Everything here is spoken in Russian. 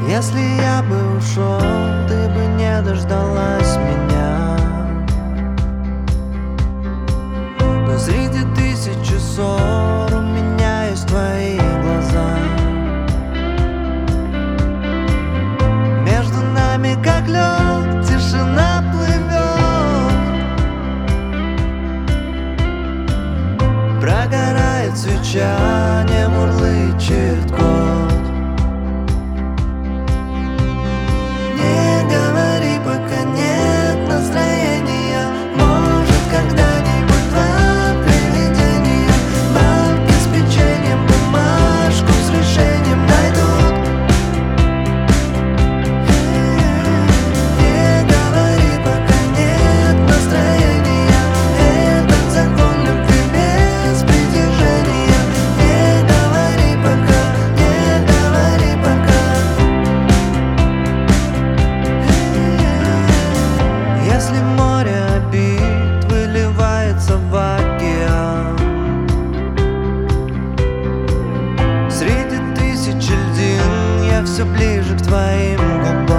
Если я бы ушел, ты бы не дождалась меня. Но среди тысячи ссор у меня есть твои глаза. Между нами, как лед, тишина плывет. Прогорает свеча, не мурлычет кот. Не говори, пока нет настроения. Может, когда-нибудь два привидения банки с печеньем, бумажку с решением найдут. Не говори, пока нет настроения. Этот закон любви без притяжения. Не говори пока, не говори пока. Если море обид выливается в океан, среди тысячи льдин я все ближе к твоим губам.